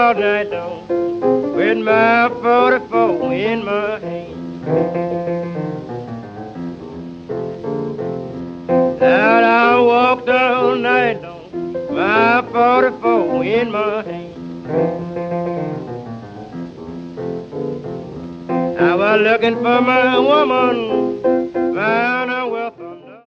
all night long with my 44 in my hand. That I walked all night long, my 44 in my hand. I was looking for my woman